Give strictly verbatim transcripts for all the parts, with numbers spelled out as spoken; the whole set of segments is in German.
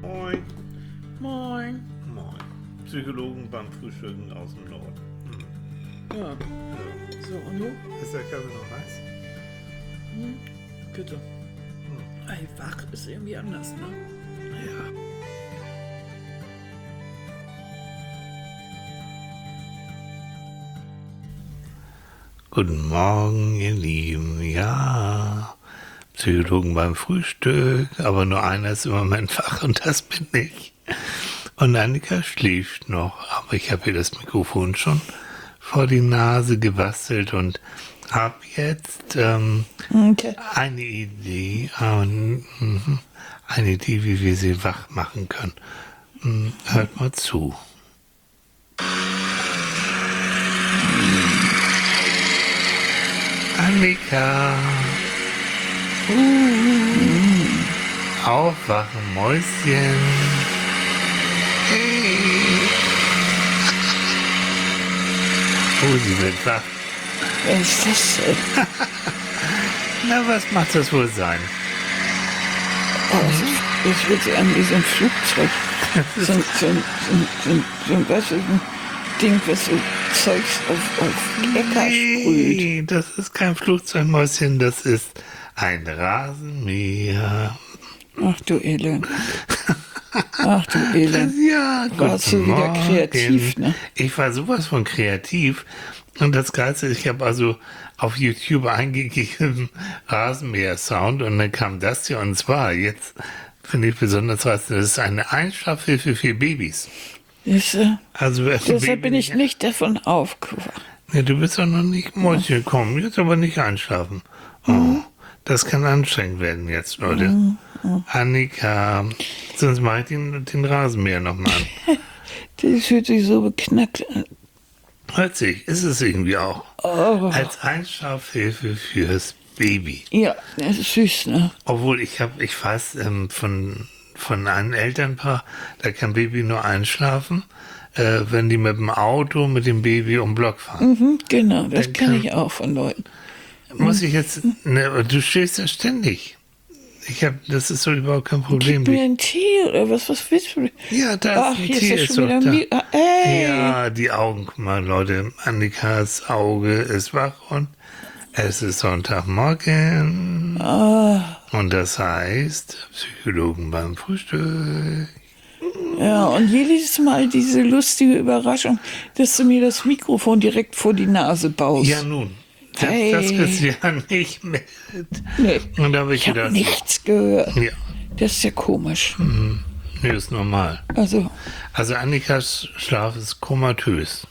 Moin. Moin. Moin. Psychologen beim Frühstücken aus dem Norden. Hm. Ja, Ja. so und du? Ist der Kaffee noch heiß? Hm? Bitte. Hm. Ey, wach ist irgendwie anders, ne? Ja. Guten Morgen, ihr Lieben. Ja, Psychologen beim Frühstück, aber nur einer ist im Moment wach und das bin ich. Und Annika schläft noch, aber ich habe ihr das Mikrofon schon vor die Nase gebastelt und habe jetzt ähm, Okay. eine Idee, ähm, mhm, eine Idee, wie wir sie wach machen können. Hm, Hört mal zu. Annika. Uh. Aufwachen, Mäuschen. Hey. Oh, sie wird wach. Wer ist das denn? Na, was macht das wohl sein? Oh, das, das wird sich an wie so ein Flugzeug. So, ein- so, ein- so, ein- so, ein- so, ein- weißt du, so ein Ding, was so Zeugs auf, auf Äcker sprüht. Nee, das ist kein Flugzeugmäuschen, das ist ein Rasenmäher. Ach du Elend. Ach du Elend. Ja, Warst du wieder kreativ, ne? Ich war sowas von kreativ. Und das Geilste ist, ich habe also auf YouTube eingegeben Rasenmäher-Sound und dann kam das hier. Und zwar, jetzt finde ich besonders was, das ist eine Einschlafhilfe für Babys. Siehst du? Also, Deshalb bin ich nicht davon aufgewacht. Nee, du bist doch noch nicht Mäuschen gekommen, jetzt aber nicht einschlafen. Oh, das kann anstrengend werden jetzt, Leute. Annika, sonst mache ich den, den Rasenmäher nochmal an. Das fühlt sich so beknackt an. Hört sich, ist es irgendwie auch. Oh. Als Einschlafhilfe fürs Baby. Ja, das ist süß, ne? Obwohl, ich habe, ich weiß ähm, von, von einem Elternpaar, da kann Baby nur einschlafen, äh, wenn die mit dem Auto mit dem Baby um den Block fahren. Mhm, genau, das Dann kenne kann- ich auch von Leuten. Muss ich jetzt, ne, du stehst ja ständig. Ich habe, das ist so überhaupt kein Problem. Gib mir einen Tee oder was, was willst du? Ja, da ist Ach, ein jetzt Tee, ist ist schon doch wieder da. Mi ah, ey. Ja, die Augen, guck mal, Leute, Annikas Auge ist wach und es ist Sonntagmorgen. Ah, Und das heißt, Psychologen beim Frühstück. ja, und jedes Mal diese lustige Überraschung, dass du mir das Mikrofon direkt vor die Nase baust. Ja, nun, das, Hey. das ist ja nicht mit. Nee, Und da habe ich ich habe gedacht, nichts gehört. ja, Das ist ja komisch. nee, ist normal. Also, Also Annikas Schlaf ist komatös.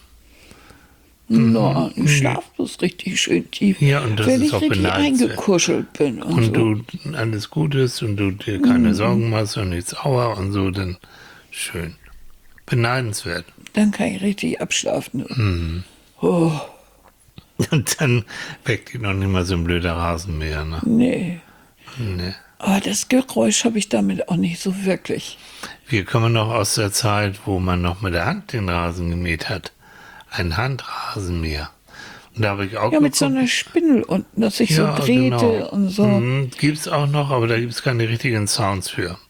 no, ich schlaf bloß richtig schön tief. Ja, und das Wenn ist ich auch richtig beneidenswert. eingekuschelt bin und, Und so. du alles gut ist und du dir keine Sorgen machst und nichts auer und so, dann schön. Beneidenswert. Dann kann ich richtig abschlafen. Mhm. Oh, Und dann weckt dich noch nicht mal so ein blöder Rasenmäher, ne? nee. Nee. Aber das Geräusch habe ich damit auch nicht so wirklich. Wir kommen noch aus der Zeit, wo man noch mit der Hand den Rasen gemäht hat. Ein Handrasenmäher. Und da habe ich auch Ja, mit so geguckt. einer Spindel unten, dass sich Ja, so drehte genau. und so. Mhm, gibt's auch noch, aber da gibt's keine richtigen Sounds für.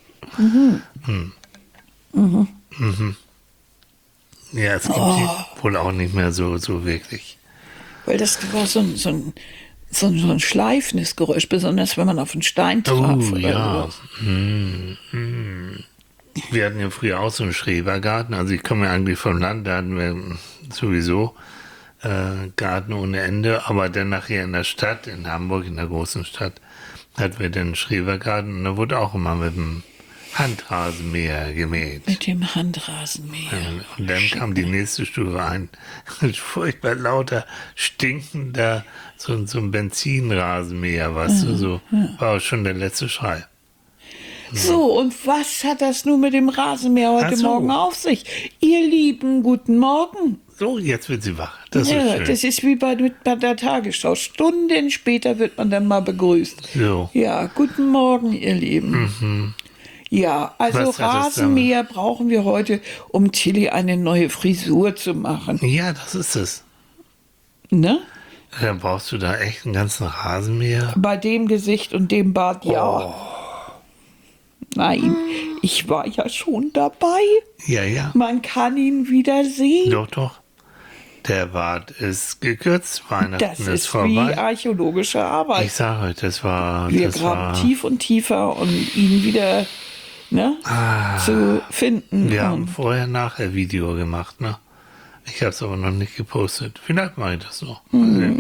Mhm. Mhm. Ja, es gibt Oh. die wohl auch nicht mehr so, so wirklich. Weil das war so ein, so ein, so ein, so ein schleifendes Geräusch, besonders wenn man auf einen Stein traf. Oh, oder ja. sowas. Mhm. Mhm. Wir hatten ja früher auch so einen Schrebergarten. Also ich komme ja eigentlich vom Land, da hatten wir sowieso äh, Garten ohne Ende. Aber dann nachher in der Stadt, in Hamburg, in der großen Stadt, hatten wir den Schrebergarten und da wurde auch immer mit dem Handrasenmäher gemäht. Mit dem Handrasenmäher. Und dann kam die nächste Stufe ein. Furchtbar lauter, stinkender, so, so ein Benzinrasenmäher, weißt du, so. War auch schon der letzte Schrei. So, und was hat das nun mit dem Rasenmäher heute Ach so. Morgen auf sich? Ihr Lieben, guten Morgen. So, jetzt wird sie wach. Das ja, ist schön. das ist wie bei, mit, bei der Tagesschau. Stunden später wird man dann mal begrüßt. So. Ja, guten Morgen, ihr Lieben. Ja, also Was hat das Rasenmäher brauchen wir heute, um Tilly eine neue Frisur zu machen. Ja, das ist es. Ne? Dann brauchst du da echt einen ganzen Rasenmäher. Bei dem Gesicht und dem Bart, ja. Nein, ich war ja schon dabei. Ja, ja. Man kann ihn wieder sehen. Doch, doch. Der Bart ist gekürzt, Weihnachten Das ist, ist vorbei. wie archäologische Arbeit. Ich sage euch, das war... Wir das graben war, tief und tiefer, um ihn wieder ne, Ah, zu finden. Wir haben Und vorher-nachher Video gemacht, ne? Ich habe es aber noch nicht gepostet. Vielleicht mache ich das noch. Mal sehen.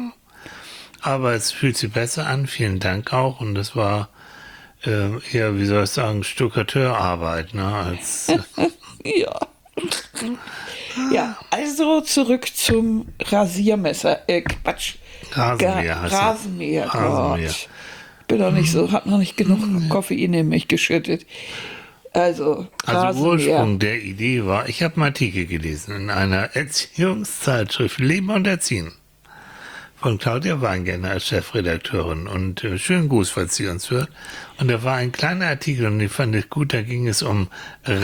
Aber es fühlt sich besser an. Vielen Dank auch. Und das war äh, eher, wie soll ich sagen, Stuckateurarbeit, ne? Als, ja. Ja, also zurück zum Rasiermesser. Äh, Quatsch. Rasenmäher Ga- heißt er. Rasenmäher. Rasenmäher. Gott. Bin doch nicht so, hab noch nicht genug Koffein in mich geschüttet. Also, Also Rasenmäher. Ursprung der Idee war, ich habe einen Artikel gelesen in einer Erziehungszeitschrift Leben und Erziehen von Claudia Weingärtner als Chefredakteurin. Und äh, schönen Gruß, falls sie uns hört. Und da war ein kleiner Artikel und den fand ich gut, da ging es um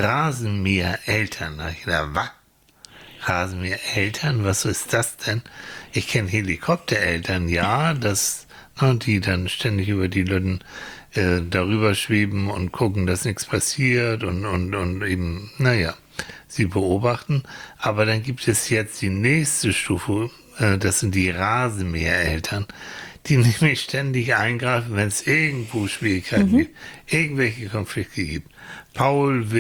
Rasenmäher-Eltern. Da hab ich gedacht, was? Rasenmäher-Eltern? Was ist das denn? Ich kenne Helikoptereltern, ja, das, na, die dann ständig über die Leute äh, darüber schweben und gucken, dass nichts passiert und, und, und eben, naja, sie beobachten. Aber dann gibt es jetzt die nächste Stufe, äh, das sind die Rasenmähereltern, die nämlich ständig eingreifen, wenn es irgendwo Schwierigkeiten gibt, irgendwelche Konflikte gibt. Paul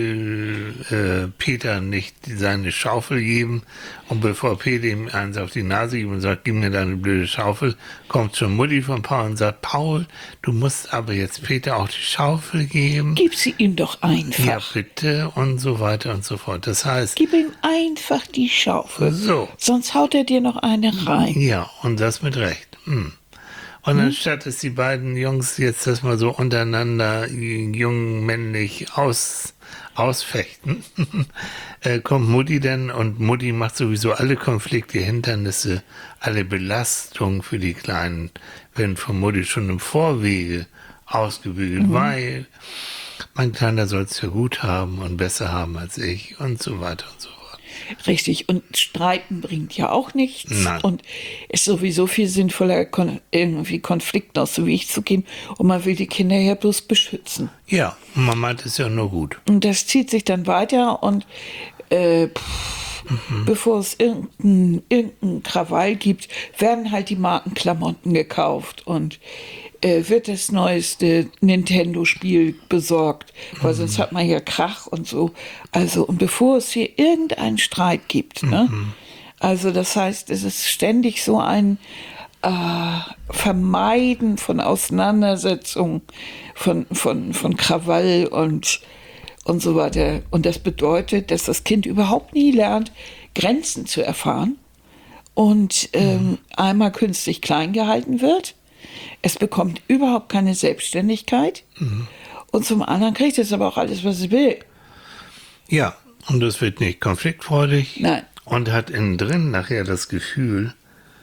will äh, Peter nicht seine Schaufel geben und bevor Peter ihm eins auf die Nase gibt und sagt, gib mir deine blöde Schaufel, kommt schon Mutti von Paul und sagt, Paul, du musst aber jetzt Peter auch die Schaufel geben. Gib sie ihm doch einfach. Ja, bitte und so weiter und so fort. Das heißt, Gib ihm einfach die Schaufel. so, Sonst haut er dir noch eine rein. ja, und das mit Recht. Hm. Und anstatt dass die beiden Jungs jetzt das mal so untereinander jung männlich aus, ausfechten, äh, kommt Mutti dann und Mutti macht sowieso alle Konflikte, Hindernisse, alle Belastungen für die Kleinen werden von Mutti schon im Vorwege ausgebügelt, mhm. weil mein Kleiner soll es ja gut haben und besser haben als ich und so weiter und so fort. Richtig, und Streiten bringt ja auch nichts. Nein. Und ist sowieso viel sinnvoller, kon irgendwie Konflikten aus dem Weg zu gehen. Und man will die Kinder ja bloß beschützen. Ja, man meint es ja nur gut. Und das zieht sich dann weiter und äh, pff, mhm. bevor es irgendeinen irgendein Krawall gibt, werden halt die Markenklamotten gekauft und äh, wird das neueste Nintendo-Spiel besorgt, weil mhm. sonst hat man ja Krach und so. Also, und bevor es hier irgendeinen Streit gibt, ne? Mhm. Also das heißt, es ist ständig so ein äh, Vermeiden von Auseinandersetzungen, von, von, von Krawall und, und so weiter. Und das bedeutet, dass das Kind überhaupt nie lernt, Grenzen zu erfahren und ähm, mhm. einmal künstlich klein gehalten wird. Es bekommt überhaupt keine Selbstständigkeit. Mhm. Und zum anderen kriegt es aber auch alles, was es will. Ja, und es wird nicht konfliktfreudig. Nein. Und hat innen drin nachher das Gefühl,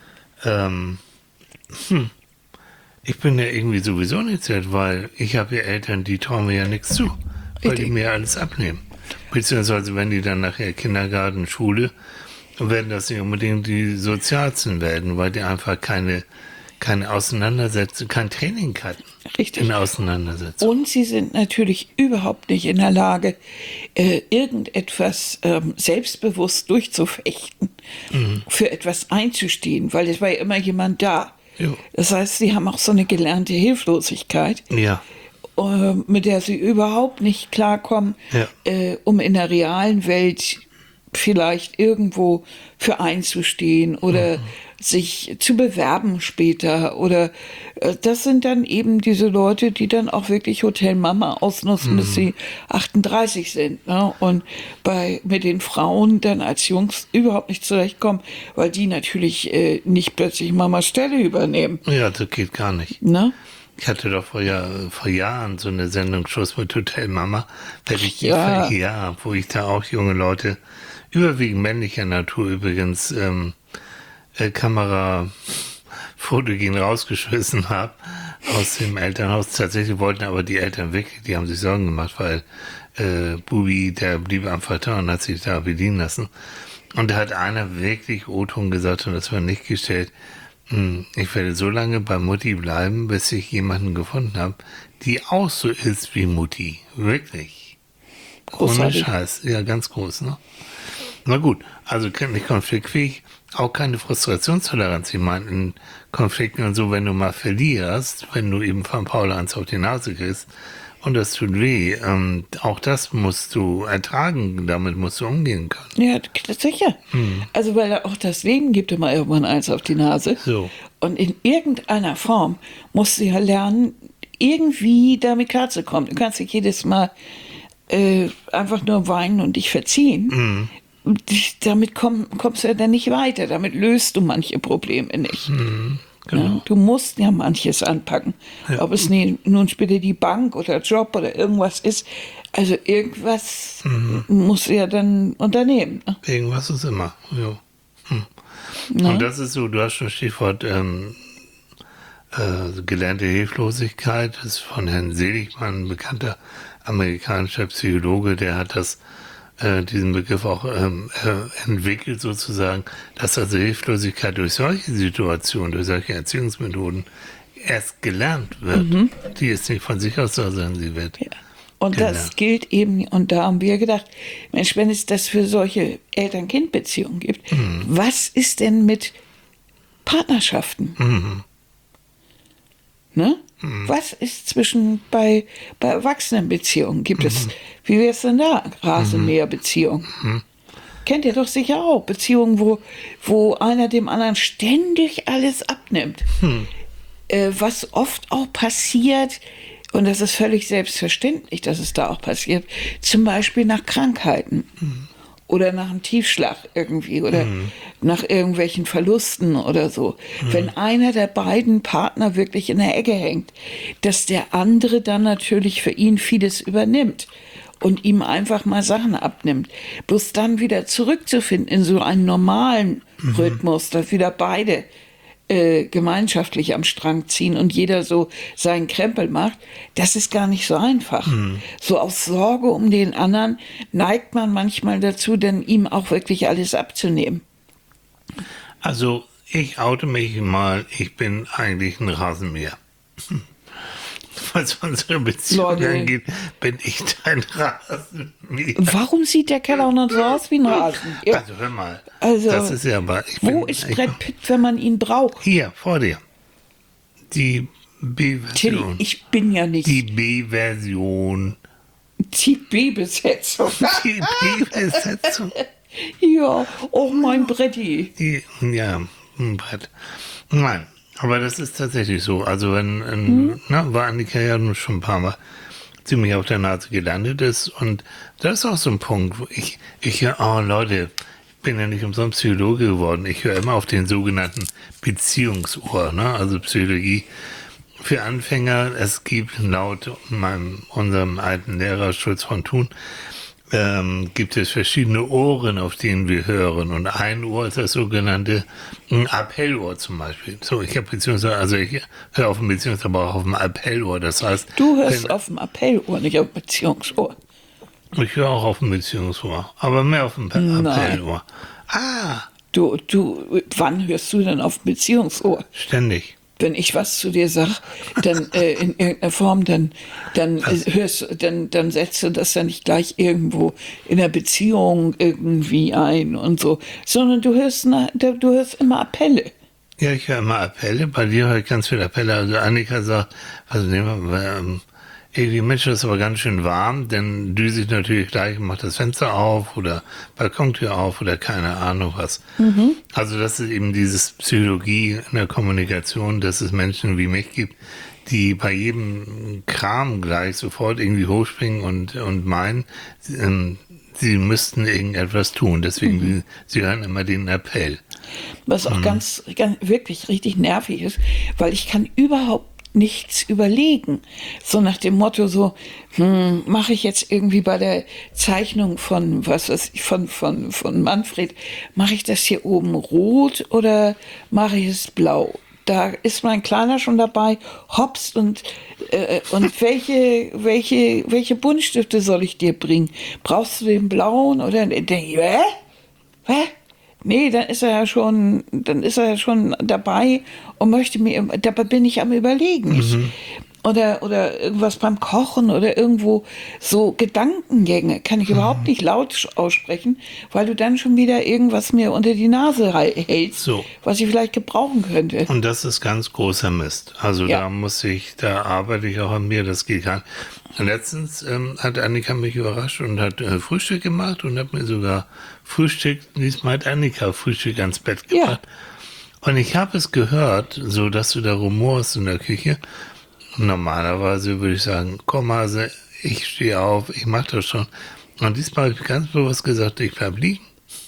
ähm, hm, ich bin ja irgendwie sowieso nicht zählt, weil ich habe ja Eltern, die trauen mir ja nichts zu, weil die mir alles abnehmen. Beziehungsweise wenn die dann nachher Kindergarten, Schule, werden das nicht unbedingt die Sozialsten werden, weil die einfach keine keine Auseinandersetzung, kein Training hatten. Richtig. In Auseinandersetzung. Und sie sind natürlich überhaupt nicht in der Lage, äh, irgendetwas ähm, selbstbewusst durchzufechten, mhm. für etwas einzustehen, weil es war ja immer jemand da. Jo. Das heißt, sie haben auch so eine gelernte Hilflosigkeit, ja. äh, mit der sie überhaupt nicht klarkommen, ja. äh, um in der realen Welt vielleicht irgendwo für einzustehen oder mhm. sich zu bewerben später oder äh, das sind dann eben diese Leute, die dann auch wirklich Hotel Mama ausnutzen, mhm. bis sie achtunddreißig sind, ne? Und bei mit den Frauen dann als Jungs überhaupt nicht zurechtkommen, weil die natürlich äh, nicht plötzlich Mamas Stelle übernehmen. Ja, das geht gar nicht. Ne? Ich hatte doch vor, Jahr, vor Jahren so eine Sendung Schluss mit Hotel Mama, ich, ja. ja, wo ich da auch junge Leute, überwiegend männlicher Natur übrigens, ähm, äh, Kamera, Fotogen rausgeschmissen habe aus dem Elternhaus. Tatsächlich wollten aber die Eltern weg, die haben sich Sorgen gemacht, weil äh, Bubi, der blieb einfach da und hat sich da bedienen lassen. Und da hat einer wirklich O-Ton gesagt, und das war nicht gestellt, Hm, Ich werde so lange bei Mutti bleiben, bis ich jemanden gefunden habe, die auch so ist wie Mutti. Wirklich. Ohne Großartig. Scheiß. Ja, ganz groß, ne? Na gut, also nicht konfliktfähig, auch keine Frustrationstoleranz. Ich meine, in Konflikten und so, wenn du mal verlierst, wenn du eben von Paula eins auf die Nase kriegst und das tut weh, ähm, auch das musst du ertragen, damit musst du umgehen können. Ja, sicher. Also weil auch das Leben gibt immer irgendwann eins auf die Nase. So. Und in irgendeiner Form musst du ja lernen, irgendwie damit klarzukommen. Du kannst nicht jedes Mal äh, einfach nur weinen und dich verziehen. Dich- Damit komm, kommst du ja dann nicht weiter. Damit löst du manche Probleme nicht. Ja, du musst ja manches anpacken. Ob es nie, nun später die Bank oder Job oder irgendwas ist. Also irgendwas musst du ja dann unternehmen. Ne? Irgendwas ist immer. Jo. Hm. Ne? Und das ist so, du hast schon Stichwort ähm, äh, gelernte Hilflosigkeit, das ist von Herrn Seligmann, ein bekannter amerikanischer Psychologe, der hat das, äh, diesen Begriff auch ähm, äh, entwickelt sozusagen, dass also Hilflosigkeit durch solche Situationen, durch solche Erziehungsmethoden erst gelernt wird. Die ist nicht von sich aus da, sondern sie wird. Ja. Und Genau. das gilt eben, und da haben wir gedacht, Mensch, wenn es das für solche Eltern-Kind-Beziehungen gibt, was ist denn mit Partnerschaften? Mhm. Ne? Was ist zwischen bei, bei Erwachsenenbeziehungen? Gibt es, wie wäre es denn da? Rasenmäherbeziehungen. Kennt ihr doch sicher auch. Beziehungen, wo, wo einer dem anderen ständig alles abnimmt. Äh, was oft auch passiert, und das ist völlig selbstverständlich, dass es da auch passiert, zum Beispiel nach Krankheiten. Oder nach einem Tiefschlag irgendwie oder nach irgendwelchen Verlusten oder so. Wenn einer der beiden Partner wirklich in der Ecke hängt, dass der andere dann natürlich für ihn vieles übernimmt und ihm einfach mal Sachen abnimmt. Bloß dann wieder zurückzufinden in so einen normalen Rhythmus, dass wieder beide äh, gemeinschaftlich am Strang ziehen und jeder so seinen Krempel macht, das ist gar nicht so einfach. So aus Sorge um den anderen neigt man manchmal dazu, denn ihm auch wirklich alles abzunehmen. Also ich oute mich mal, ich bin eigentlich ein Rasenmäher. Was unsere Beziehung Leute. angeht, bin ich dein Rasenmäher. Warum sieht der Keller auch noch so aus wie ein Rasen? Ja. Also hör mal, Also, das ist ja aber... Ich Wo bin, ist ich- Brad Pitt, wenn man ihn braucht? Hier, vor dir. Die Tilly, B-Version. ich bin ja nicht Die die, B-Version. B-Besetzung. Die B-Besetzung. Ja, oh mein Bretti. Die, ja, ein Brett. Nein, aber das ist tatsächlich so. Also wenn, ähm, na, war Annika ja nun schon ein paar Mal ziemlich auf der Nase gelandet ist und das ist auch so ein Punkt, wo ich, ich höre, oh Leute, ich bin ja nicht umsonst Psychologe geworden. Ich höre immer auf den sogenannten Beziehungsohr, ne? Also Psychologie für Anfänger. Es gibt laut meinem, unserem alten Lehrer Schulz von Thun, ähm, gibt es verschiedene Ohren, auf denen wir hören. Und ein Ohr ist das sogenannte ein Appellohr zum Beispiel. So, ich habe beziehungsweise, also ich höre auf dem Beziehungsohr, aber auch auf dem Appellohr. Das heißt, Du hörst wenn, auf dem Appellohr, nicht auf dem Beziehungsohr. ich höre auch auf dem Beziehungsohr, aber mehr auf dem Nein. Appellohr. Ah, Du, du, wann hörst du denn auf dem Beziehungsohr? ständig. Wenn ich was zu dir sag, dann äh, in irgendeiner Form, dann, dann äh, hörst, dann, dann setzt du das ja nicht gleich irgendwo in der Beziehung irgendwie ein und so, sondern du hörst, na, du hörst immer Appelle. Ja, ich höre immer Appelle. Bei dir höre ich ganz viele Appelle. Also Annika sagt, also nehmen wir, ähm, irgendwie Mensch, das ist aber ganz schön warm, dann düse ich natürlich gleich und mache das Fenster auf oder Balkontür auf oder keine Ahnung was. Also das ist eben dieses Psychologie in der Kommunikation, dass es Menschen wie mich gibt, die bei jedem Kram gleich sofort irgendwie hochspringen und, und meinen, ähm, sie müssten irgendetwas tun. Deswegen, sie, sie hören immer den Appell. Was auch ganz, ganz wirklich richtig nervig ist, weil ich kann überhaupt nichts überlegen. So nach dem Motto so, hm, mache ich jetzt irgendwie bei der Zeichnung von, was weiß ich, von, von, von Manfred, mache ich das hier oben rot oder mache ich es blau? Da ist mein Kleiner schon dabei, hops, und, äh, und welche, welche, welche Buntstifte soll ich dir bringen? Brauchst du den blauen oder den, hä? Hä? Nee, dann ist er ja schon, dann ist er ja schon dabei und möchte mir, dabei bin ich am Überlegen. Ich, Mhm. oder, oder irgendwas beim Kochen oder irgendwo so Gedankengänge kann ich überhaupt nicht laut sch- aussprechen, weil du dann schon wieder irgendwas mir unter die Nase rei- hältst, So. was ich vielleicht gebrauchen könnte. Und das ist ganz großer Mist. Also Ja. da muss ich, da arbeite ich auch an mir, das geht gar nicht. Letztens ähm, hat Annika mich überrascht und hat äh, Frühstück gemacht und hat mir sogar Frühstück, diesmal hat Annika Frühstück ans Bett Ja. gebracht. Und ich habe es gehört, so dass du da rumorst in der Küche. Normalerweise würde ich sagen, komm Hase, ich stehe auf, ich mache das schon. Und diesmal habe ich ganz bewusst gesagt, ich bleib liegen.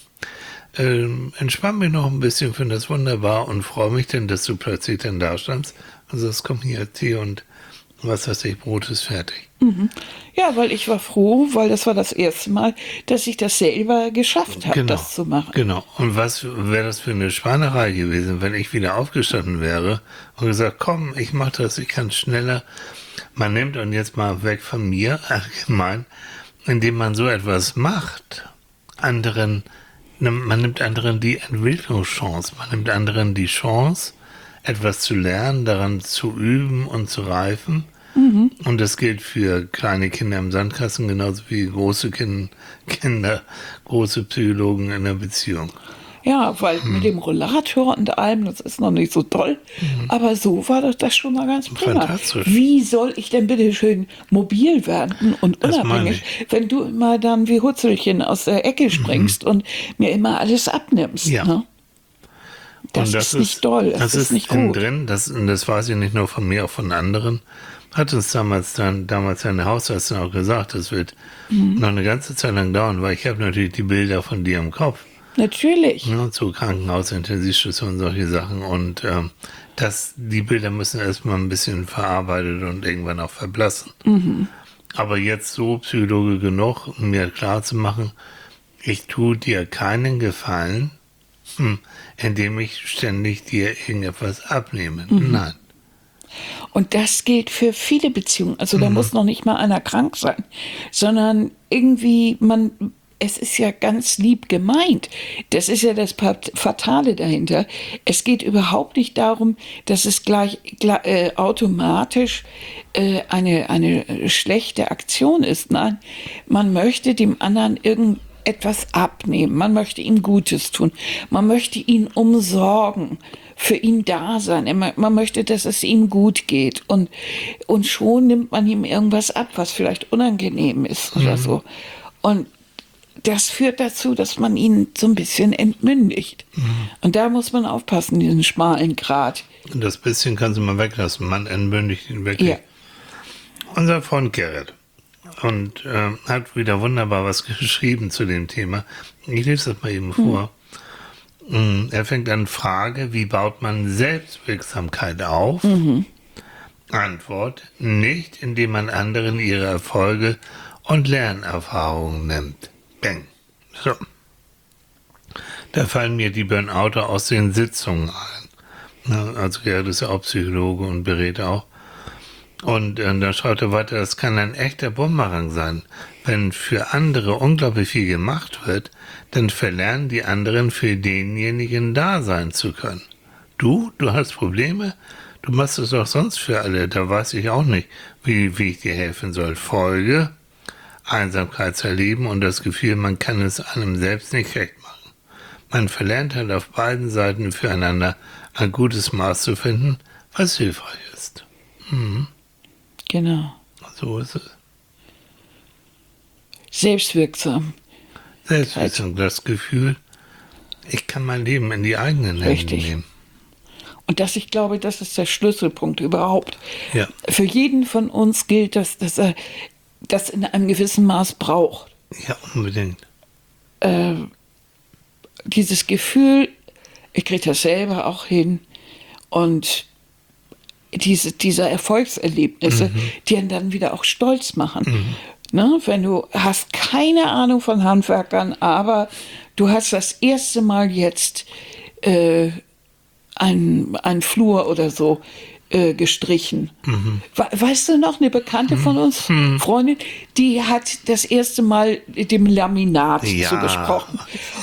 Ähm, entspann mich noch ein bisschen, finde das wunderbar und freue mich denn, dass du plötzlich dann da standst. Also es kommt hier Tee und was weiß ich, Brot ist fertig. Ja, weil ich war froh, weil das war das erste Mal, dass ich das selber geschafft habe, das zu machen. Genau. Und was wäre das für eine Schweinerei gewesen, wenn ich wieder aufgestanden wäre und gesagt, komm, ich mache das, ich kann schneller. Man nimmt, und jetzt mal weg von mir allgemein, indem man so etwas macht, anderen, man nimmt anderen die Entwicklungschance, man nimmt anderen die Chance, etwas zu lernen, daran zu üben und zu reifen. Und das gilt für kleine Kinder im Sandkasten genauso wie große kind, Kinder, große Psychologen in der Beziehung. Ja, weil mit dem Rollator und allem, das ist noch nicht so toll, aber so war das, das schon mal ganz prima. Fantastisch. Wie soll ich denn bitte schön mobil werden und Das meine unabhängig, wenn du immer dann wie Hutzelchen aus der Ecke springst und mir immer alles abnimmst? Ja. Ne? Das, Und ist nicht toll, das, das ist, ist nicht innen gut. drin, das, und das weiß ich nicht nur von mir, auch von anderen. Hat uns damals dann, damals eine Hausärztin auch gesagt, das wird noch eine ganze Zeit lang dauern, weil ich habe natürlich die Bilder von dir im Kopf. Natürlich. Ne, zu Krankenhaus, Intensivstation, solche Sachen. Und ähm, das, die Bilder müssen erstmal ein bisschen verarbeitet und irgendwann auch verblassen. Aber jetzt so Psychologe genug, um mir klar zu machen, ich tue dir keinen Gefallen, hm, indem ich ständig dir irgendetwas abnehme. Nein. Und das gilt für viele Beziehungen. Also da muss noch nicht mal einer krank sein, sondern irgendwie man, es ist ja ganz lieb gemeint. Das ist ja das Fatale dahinter. Es geht überhaupt nicht darum, dass es gleich, gleich äh, automatisch äh, eine, eine schlechte Aktion ist. Nein, man möchte dem anderen irgendetwas abnehmen. Man möchte ihm Gutes tun. Man möchte ihn umsorgen, für ihn da sein. Man, man möchte, dass es ihm gut geht. Und, und schon nimmt man ihm irgendwas ab, was vielleicht unangenehm ist oder so. Und das führt dazu, dass man ihn so ein bisschen entmündigt. Und da muss man aufpassen, diesen schmalen Grat. Und das bisschen kannst du mal weglassen. Man entmündigt ihn wirklich. Ja. Unser Freund Gerrit und äh, hat wieder wunderbar was geschrieben zu dem Thema. Ich lese das mal eben vor. Mm, Er fängt an, Frage, wie baut man Selbstwirksamkeit auf? Antwort, nicht indem man anderen ihre Erfolge und Lernerfahrungen nimmt. Bang. So. Da fallen mir die Burnouter aus den Sitzungen ein. Na, also Gerrit ist ja auch Psychologe und berät auch. Und äh, da schreibt er weiter, das kann ein echter Bumerang sein. Wenn für andere unglaublich viel gemacht wird, dann verlernen die anderen für denjenigen da sein zu können. Du, du hast Probleme? Du machst es doch sonst für alle. Da weiß ich auch nicht, wie, wie ich dir helfen soll. Folge, Einsamkeit zu erleben und das Gefühl, man kann es einem selbst nicht recht machen. Man verlernt halt auf beiden Seiten füreinander ein gutes Maß zu finden, was hilfreich ist. Mhm. Genau. So ist es. Selbstwirksam. Selbstwirksam, das Gefühl, ich kann mein Leben in die eigenen Hände Richtig. nehmen. Und das, ich glaube, das ist der Schlüsselpunkt überhaupt. Ja. Für jeden von uns gilt, dass, dass er das in einem gewissen Maß braucht. Ja, unbedingt. Äh, dieses Gefühl, ich kriege das selber auch hin und diese, diese Erfolgserlebnisse, die einen dann wieder auch stolz machen. Ne? Wenn du hast keine Ahnung von Handwerkern, aber du hast das erste Mal jetzt äh, ein, ein Flur oder so äh, gestrichen. Mhm. We weißt du noch, eine Bekannte von uns, mhm. Freundin, die hat das erste Mal dem Laminat Ja. zugesprochen.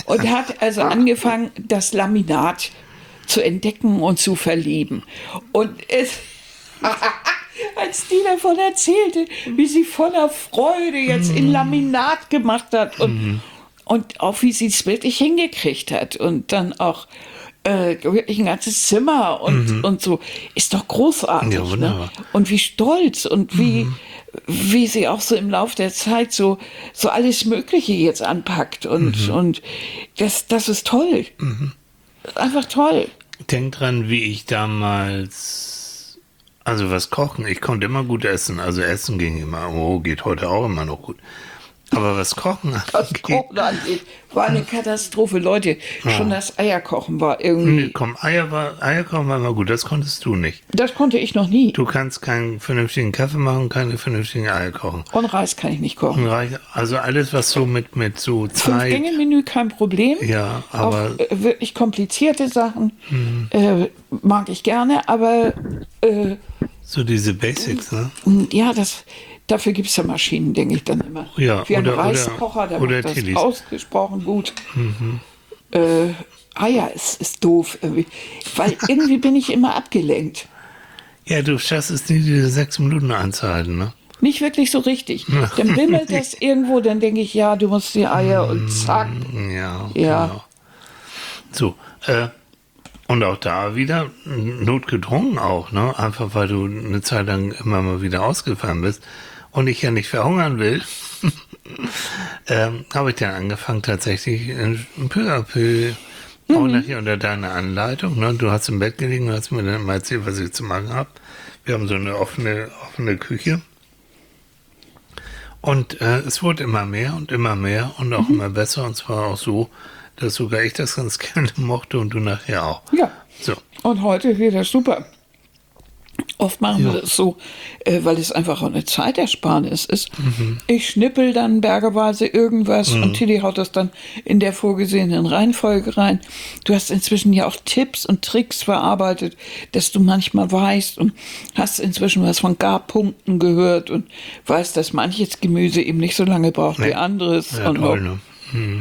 Und hat also angefangen, das Laminat zu entdecken und zu verlieben. Und es, als die davon erzählte, wie sie voller Freude jetzt in Laminat gemacht hat und, mhm. und auch wie sie es wirklich hingekriegt hat und dann auch äh, wirklich ein ganzes Zimmer und, mhm. und so, ist doch großartig. Ja, ne? Und wie stolz und wie, mhm. wie sie auch so im Laufe der Zeit so, so alles Mögliche jetzt anpackt und, mhm. und das, das ist toll. Mhm. Einfach toll. Denk dran, wie ich damals, also was kochen, ich konnte immer gut essen, also essen ging immer, oh, geht heute auch immer noch gut. Aber was Kochen angeht... Was Kochen angeht, war eine Katastrophe. Leute, ja. schon das Eierkochen war irgendwie... Nee, komm, Eier war, Eierkochen war immer gut, das konntest du nicht. Das konnte ich noch nie. Du kannst keinen vernünftigen Kaffee machen, keine vernünftigen Eier kochen. Und Reis kann ich nicht kochen. Und Reis, also alles, was so mit, mit so Zeit... Fünf-Gänge-Menü, kein Problem. Ja, aber... Auch, äh, wirklich komplizierte Sachen mhm. äh, mag ich gerne, aber... Äh, so diese Basics, ne? Ja, das... Dafür gibt es ja Maschinen, denke ich dann immer. Ja, Für einen oder, Reiskocher, der oder, macht das Telis. Ausgesprochen gut. Mhm. Äh, Eier ist, ist doof, irgendwie. Weil irgendwie bin ich immer abgelenkt. Ja, du schaffst es nicht, diese sechs Minuten einzuhalten, ne? Nicht wirklich so richtig. Dann bimmelt das irgendwo, dann denke ich, ja, du musst die Eier und zack. Ja, ja. Genau. So, äh, und auch da wieder notgedrungen auch, ne? Einfach weil du eine Zeit lang immer mal wieder ausgefallen bist und ich ja nicht verhungern will, ähm, habe ich dann angefangen tatsächlich ein peu à peu, mhm. auch nachher unter deiner Anleitung, ne? Du hast im Bett gelegen und hast mir dann mal erzählt, was ich zu machen habe. Wir haben so eine offene, offene Küche und äh, es wurde immer mehr und immer mehr und auch mhm. immer besser und zwar auch so, dass sogar ich das ganz gerne mochte und du nachher auch. Ja. So. Und heute geht das super. Oft machen ja. wir das so, äh, weil es einfach auch eine Zeitersparnis ist. Mhm. Ich schnippel dann bergeweise irgendwas mhm. und Tilly haut das dann in der vorgesehenen Reihenfolge rein. Du hast inzwischen ja auch Tipps und Tricks verarbeitet, dass du manchmal weißt und hast inzwischen was von Garpunkten gehört und weißt, dass manches Gemüse eben nicht so lange braucht nee. wie anderes. Ja, und, toll, ne? mhm.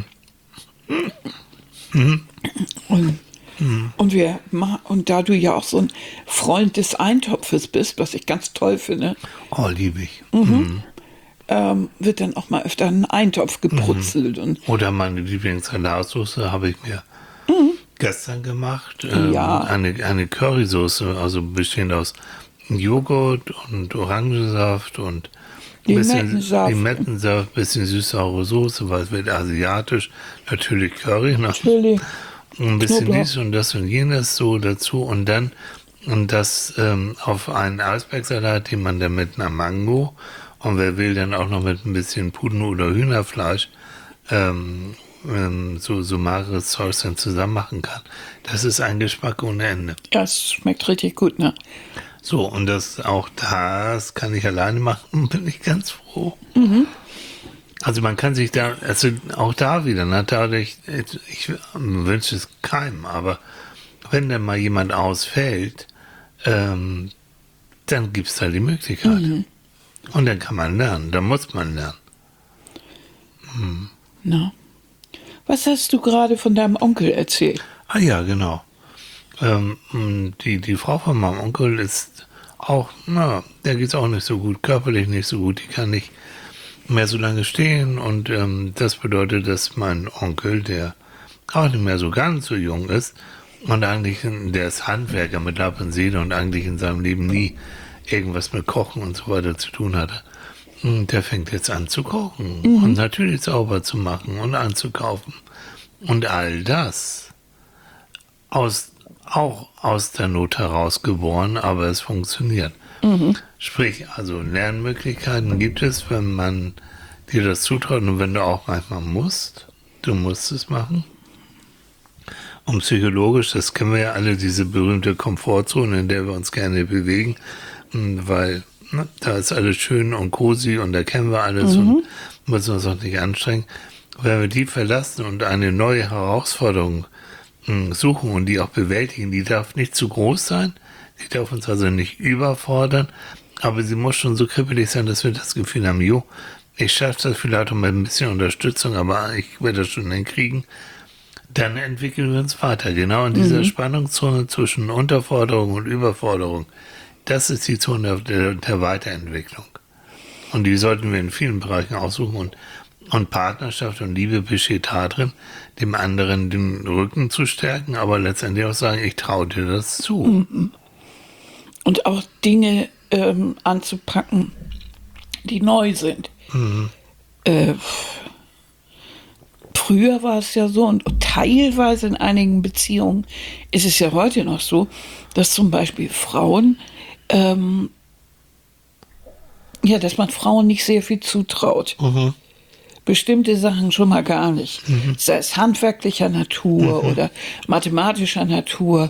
Mhm. Und, mhm. und, wir, und da du ja auch so ein Freund des Eintopfes bist, was ich ganz toll finde. Oh, liebe ich. Mhm. Mhm. Ähm, wird dann auch mal öfter ein Eintopf gebrutzelt. Mhm. Und Oder meine Lieblingssalatsoße habe ich mir mhm. gestern gemacht. Ähm, ja. Eine, eine Currysoße, also bestehend aus Joghurt und Orangensaft und Limettensaft. Limettensaft, bisschen süß-saure Soße, weil es wird asiatisch, natürlich Curry, ne? Natürlich. Ein bisschen Knoblauch. Dies und das und jenes so dazu und dann und das ähm, auf einen Eisbergsalat, den man dann mit einer Mango und wer will dann auch noch mit ein bisschen Puden- oder Hühnerfleisch ähm, ähm, so, so mageres Zeug dann zusammen machen kann. Das ist ein Geschmack ohne Ende. Das schmeckt richtig gut, ne? So, und das auch das kann ich alleine machen, bin ich ganz froh. Mhm. Also man kann sich da, also auch da wieder, ne, dadurch, ich, ich wünsche es keinem, aber wenn dann mal jemand ausfällt, ähm, dann gibt es da die Möglichkeit. Mhm. Und dann kann man lernen, dann muss man lernen. Hm. Na. Was hast du gerade von deinem Onkel erzählt? Ah ja, genau. Ähm, die, die Frau von meinem Onkel ist auch, na, der geht es auch nicht so gut, körperlich nicht so gut, die kann nicht mehr so lange stehen und ähm, das bedeutet, dass mein Onkel, der auch nicht mehr so ganz so jung ist und eigentlich, der ist Handwerker mit Leib und Seele und eigentlich in seinem Leben nie irgendwas mit Kochen und so weiter zu tun hatte. Und der fängt jetzt an zu kochen mhm. und natürlich sauber zu machen und anzukaufen und all das aus auch aus der Not heraus geboren, aber es funktioniert. Mhm. Sprich, also Lernmöglichkeiten gibt es, wenn man dir das zutraut und wenn du auch manchmal musst, du musst es machen. Und psychologisch, das kennen wir ja alle, diese berühmte Komfortzone, in der wir uns gerne bewegen, weil ne, da ist alles schön und cozy und da kennen wir alles mhm. und müssen uns auch nicht anstrengen. Wenn wir die verlassen und eine neue Herausforderung suchen und die auch bewältigen, die darf nicht zu groß sein, die darf uns also nicht überfordern, aber sie muss schon so kribbelig sein, dass wir das Gefühl haben, jo, ich schaffe das vielleicht auch mit ein bisschen Unterstützung, aber ich werde das schon hinkriegen. Dann entwickeln wir uns weiter, genau in dieser mhm. Spannungszone zwischen Unterforderung und Überforderung. Das ist die Zone der, der Weiterentwicklung. Und die sollten wir in vielen Bereichen aussuchen. Und, und Partnerschaft und Liebe besteht darin, dem anderen den Rücken zu stärken, aber letztendlich auch sagen, ich traue dir das zu. Mhm. Und auch Dinge ähm, anzupacken, die neu sind. Mhm. Äh, früher war es ja so, und teilweise in einigen Beziehungen ist es ja heute noch so, dass zum Beispiel Frauen, ähm, ja, dass man Frauen nicht sehr viel zutraut. Mhm. Bestimmte Sachen schon mal gar nicht. Mhm. Sei es handwerklicher Natur mhm. oder mathematischer Natur.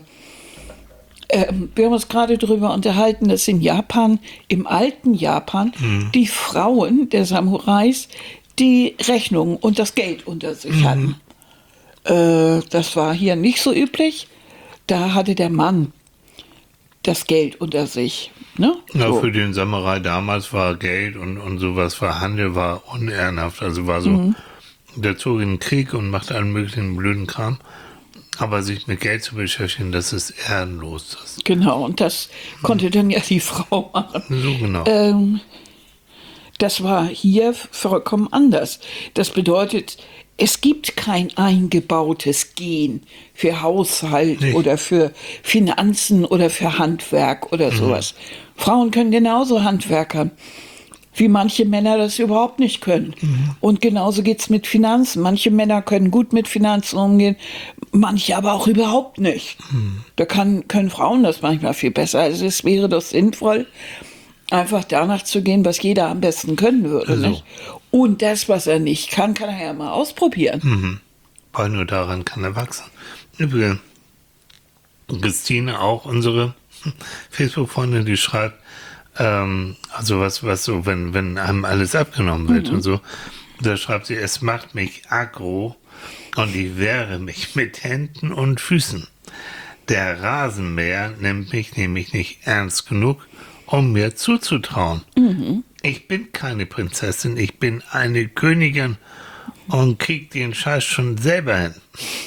Ähm, wir haben uns gerade darüber unterhalten, dass in Japan, im alten Japan, mhm. die Frauen der Samurais die Rechnungen und das Geld unter sich mhm. hatten. Äh, das war hier nicht so üblich. Da hatte der Mann das Geld unter sich. Ne? Ja, so. Für den Samurai damals war Geld und, und sowas war Handel, war unehrenhaft. Also war so, mhm. der zog in den Krieg und machte allen möglichen blöden Kram. Aber sich mit Geld zu beschäftigen, das ist ehrenlos. Das genau, und das mhm. konnte dann ja die Frau machen. So genau. Ähm, das war hier vollkommen anders. Das bedeutet, es gibt kein eingebautes Gen für Haushalt nee. oder für Finanzen oder für Handwerk oder mhm. sowas. Frauen können genauso Handwerkern, wie manche Männer das überhaupt nicht können. Mhm. Und genauso geht es mit Finanzen. Manche Männer können gut mit Finanzen umgehen, manche aber auch überhaupt nicht. Mhm. Da kann, können Frauen das manchmal viel besser. Also es wäre doch sinnvoll, einfach danach zu gehen, was jeder am besten können würde. Also. Nicht? Und das, was er nicht kann, kann er ja mal ausprobieren. Mhm. Weil nur daran kann er wachsen. Übrigens, Christine, auch unsere Facebook-Freundin, die schreibt, ähm, also was, was so, wenn, wenn einem alles abgenommen wird mhm. und so, da schreibt sie, es macht mich aggro und ich wehre mich mit Händen und Füßen. Der Rasenmäher nimmt mich nämlich nicht ernst genug, um mir zuzutrauen. Mhm. Ich bin keine Prinzessin, ich bin eine Königin und krieg den Scheiß schon selber hin.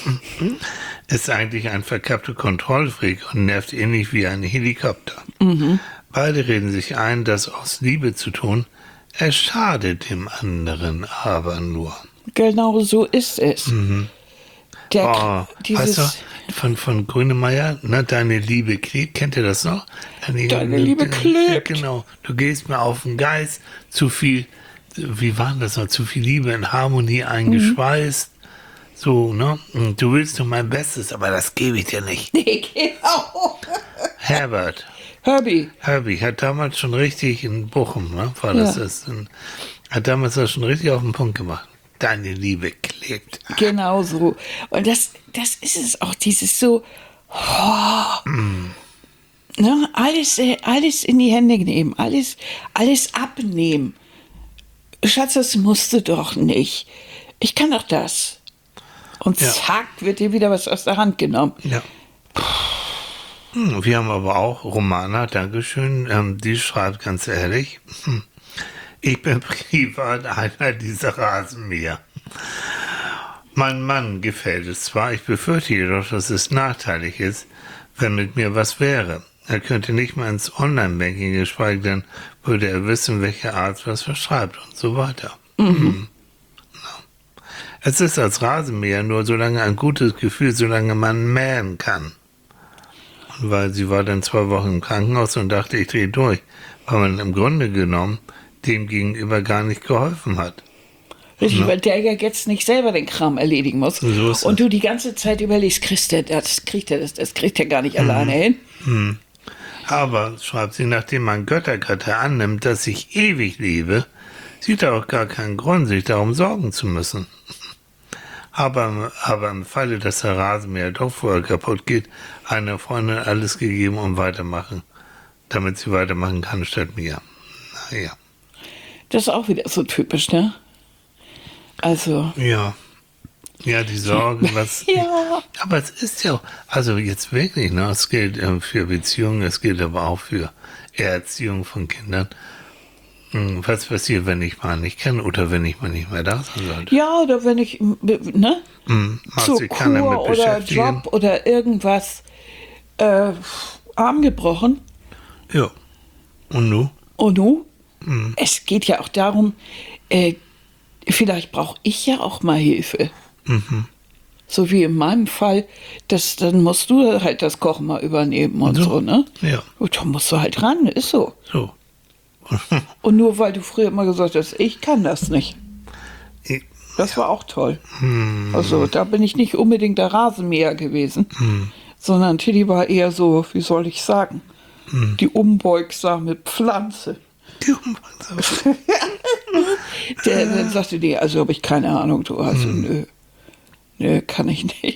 Ist eigentlich ein verkappter Kontrollfreak und nervt ähnlich wie ein Helikopter. Mhm. Beide reden sich ein, das aus Liebe zu tun. Es schadet dem anderen aber nur. Genau so ist es. Mhm. Der, oh, dieses weißt du, von, von Grönemeyer, ne, deine Liebe klebt, kennt ihr das noch? Deine, deine Liebe klebt. Ja, genau, du gehst mir auf den Geist, zu viel, wie war das noch, zu viel Liebe in Harmonie eingeschweißt, mhm. so, ne, und du willst nur mein Bestes, aber das gebe ich dir nicht. Nee, genau. Herbert. Herbie. Herbie hat damals schon richtig in Bochum, ne, war das ja. das, hat damals das schon richtig auf den Punkt gemacht. Deine Liebe klebt. Genau so. Und das, das ist es auch, dieses so, oh, mm. ne, alles, alles in die Hände nehmen, alles, alles abnehmen. Schatz, das musst du doch nicht. Ich kann doch das. Und ja. zack, wird dir wieder was aus der Hand genommen. Ja. Wir haben aber auch Romana, Dankeschön, ähm, die schreibt ganz ehrlich, hm, ich bin privat einer dieser Rasenmäher. Mein Mann gefällt es zwar, ich befürchte jedoch, dass es nachteilig ist, wenn mit mir was wäre. Er könnte nicht mal ins Online-Banking, geschweige denn würde er wissen, welcher Arzt was verschreibt und so weiter. Mhm. Mhm. No. Es ist als Rasenmäher nur solange ein gutes Gefühl, solange man mähen kann. Und weil sie war dann zwei Wochen im Krankenhaus und dachte, ich drehe durch, weil man im Grunde genommen dem gegenüber gar nicht geholfen hat. Richtig, ja. Weil der ja jetzt nicht selber den Kram erledigen muss. So und du die ganze Zeit überlegst, kriegt der das, kriegt er das, das kriegt er gar nicht mhm. alleine hin. Mhm. Aber, schreibt sie, nachdem man Göttergötter annimmt, dass ich ewig lebe, sieht er auch gar keinen Grund, sich darum sorgen zu müssen. Aber, aber im Falle, dass der Rasenmäher doch vorher kaputt geht, einer Freundin alles gegeben und weitermachen, damit sie weitermachen kann statt mir. Naja. Das ist auch wieder so typisch, ne? Also. Ja. Ja, die Sorgen, was. ja. Aber es ist ja auch, also jetzt wirklich, ne? Es gilt ähm, für Beziehungen, es gilt aber auch für Erziehung von Kindern. Hm, Was passiert, wenn ich mal nicht kann oder wenn ich mal nicht mehr da sein sollte? Ja, oder wenn ich, ne, Hm, Mag zur sich keiner Kur mit oder beschäftigen? Job oder irgendwas äh, Arm gebrochen. Ja. Und nu? Und nu? Es geht ja auch darum, äh, vielleicht brauche ich ja auch mal Hilfe. So wie in meinem Fall, das, dann musst du halt das Kochen mal übernehmen und So. so, ne? Ja. Und da musst du halt ran, ist so. So. Und nur weil du früher immer gesagt hast, ich kann das nicht. Ich- Das war auch toll. Also da bin ich nicht unbedingt der Rasenmäher gewesen, sondern Tilly war eher so, wie soll ich sagen, die unbeugsame Pflanze. Die Umwelt- Der dann sagte, nee, also habe ich keine Ahnung, du also nö. Nö, kann ich nicht.